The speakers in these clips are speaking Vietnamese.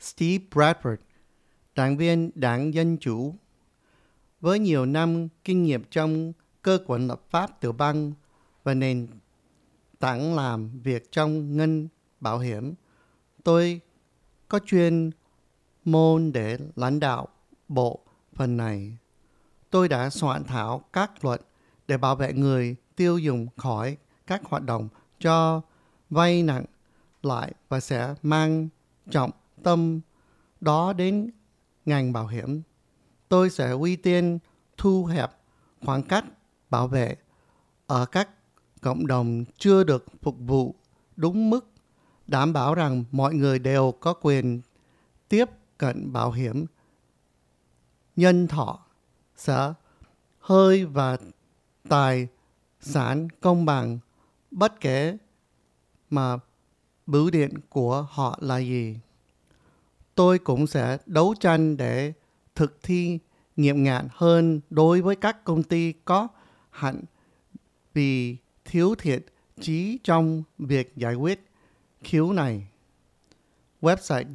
Steve Bradford, đảng viên Đảng Dân Chủ. Với nhiều năm kinh nghiệm trong cơ quan lập pháp tiểu bang và nền tảng làm việc trong ngành bảo hiểm, tôi có chuyên môn để lãnh đạo bộ phận này. Tôi đã soạn thảo các luật để bảo vệ người tiêu dùng khỏi các hoạt động cho vay nặng lãi và sẽ mang trọng tâm đó đến ngành bảo hiểm. Tôi sẽ ưu tiên thu hẹp khoảng cách bảo vệ ở các cộng đồng chưa được phục vụ đúng mức, đảm bảo rằng mọi người đều có quyền tiếp cận bảo hiểm nhân thọ, xã hội và tài sản công bằng bất kể mà bưu điện của họ là gì. Tôi cũng sẽ đấu tranh để thực thi nghiêm ngặt hơn đối với các công ty có hẳn vì thiếu thiện chí trong việc giải quyết khiếu này. Website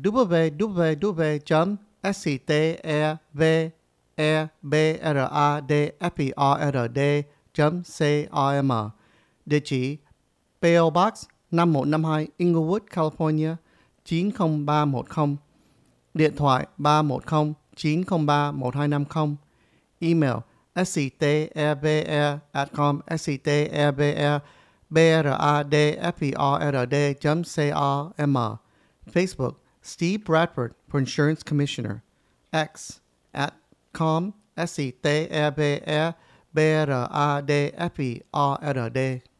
www.stevebradford.com. Địa chỉ PO Box 5152 Inglewood, California 90310. Điện thoại 310-903-1250. Email sctebe@com sctebradford.com. Facebook Steve Bradford for Insurance Commissioner. X @com sctebradford.